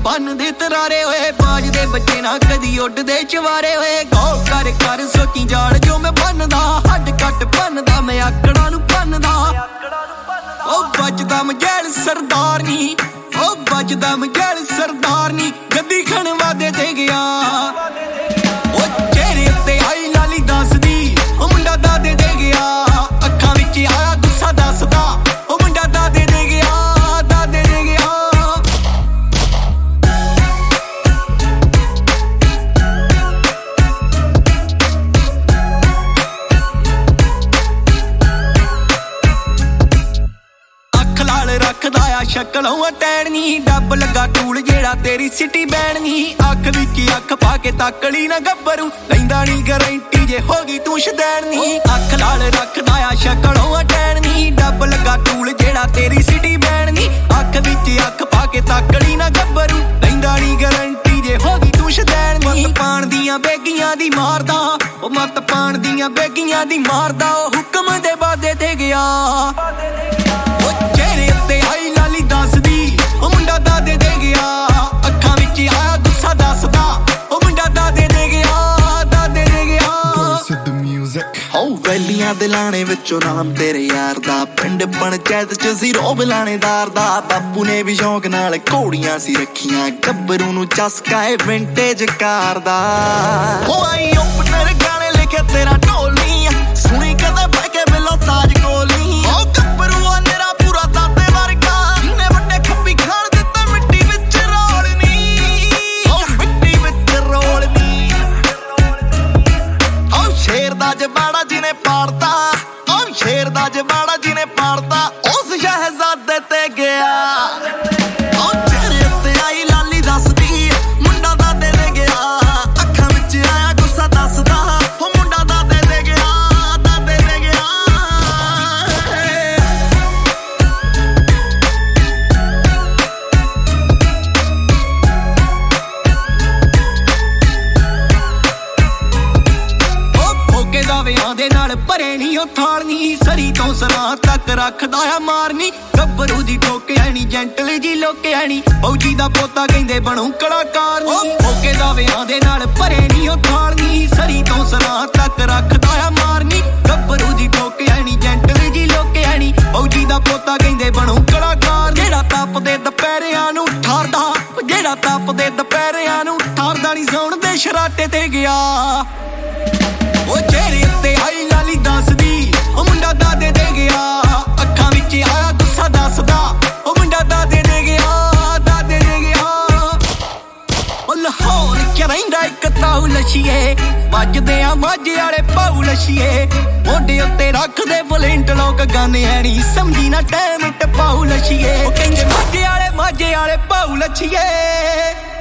बनदे तरारे होए बाज दे बच्चे ना कदी उड्डदे चवारे होए गौर कर कर सोची जाल जो मैं बनदा हड्ड कट बनदा मैं आकड़ा नू बनदा ओ बजदा मजैल सरदार नी ओ बजदा मजैल सरदार नी गद्दी खण वादे ते गया ओ चेहरे उत्ते आई लाली दसदी ओ मुंडा दादे ते गया अखां विच आया गुस्सा दसदा ओ मुंडा दादे ते गया रखदा आ शक्लों टैणनी डब लगा टूल जेड़ा तेरी सिटी बैणनी अख विच अख पाके ताकड़ी ना गब्बरू लैंदा नी गारंटी जे होगी तू शदैणनी अख लाल रखदा आ शक्लों टैणनी डब लगा टूल जेड़ा तेरी सिटी बैणनी अख विच अख पाके ताकड़ी ना गब्बरू लैंदा नी गारंटी जे होगी तू शदैणनी मत पाण दियां बेगियां दी मारदा ओ मत पाण दियां बेगियां दी मारदा ओ हुक्म दे वादे ते गया चेहरे उत्ते आई लाली दसदी ओ मुंडा दादे दे गया अखां विच आया गुस्सा दसदा ओ मुंडा दादे दे गया दादे दे गया हो वैलियां दे लाणे विचों नाम तेरे यार दा पिंड पंचायत च सी रोब लाणेदार दा बापू ने भी शौक नाल घोड़ियां सी रखियां गब्बरू नू चस्का ए विंटेज कार दा ओ आई ओपनर गाने लिखे तेरा ढोल नी सुनी कदे बह के मिलो ताज कोल नी ओ गब्बरू नेरा पूरा दादे वर्गा ने वड्डे खप्पी खाण दित्ता मिट्टी विच रोल नी ओ मिट्टी विच रोल नी ओ शेर दा जबाड़ा जिने पाड़दा ओ शेर दा जबाड़ा जिने पाड़दा उस शहजादे ते गया ओ चेहरे उत्ते आई लाली दसदी मुंडा दादे दे गया अखां विच आया गुस्सा दसदा ओ मुंडा दादे दे गया दादे दे गया दावियां दे नाल भरे नी ओ थालनी सरी तो सरां तक रखदा आ मारनी गब्बरू दी ठोके ऐनी जेंटल जी लोके ऐनी फौजी दा पोता कहंदे बनूं कलाकार नी ठोके दावियां दे नाल भरे नी ओ थालनी सरी तो सरां तक रखदा आ मारनी गब्बरू दी ठोके ऐनी जेंटल जी लोके ऐनी फौजी दा पोता कहंदे बनूं कलाकार जेड़ा तपदे दुपहरियां नू ठारदा जेड़ा तपदे दुपहरियां नू ठारदा नी सौण दे शराटे ते गया ओ चेहरे उत्ते आई लाली दसदी ओ मुंडा दादे दे गया अखां विच आया गुस्सा दसदा ओ मुंडा दादे दे गया दादे दे गया ओ लाहौर च रहिंदा इक ताऊ लछिए वजदे आ माझे आले पाऊ लछिए मोढे उत्ते रखदे वलेंट लोक गाने ऐनी समझी ना टैम टपाऊ लछिए ओ कहंदे माझे आले पाऊ लछिए